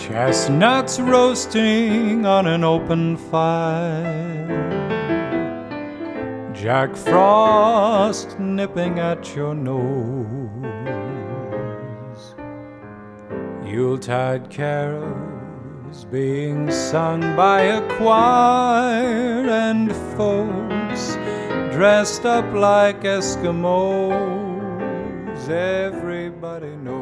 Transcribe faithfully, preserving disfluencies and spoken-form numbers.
Chestnuts roasting on an open fire, Jack Frost nipping at your nose, Yuletide carols being sung by a choir, and folks dressed up like Eskimos. Everybody knows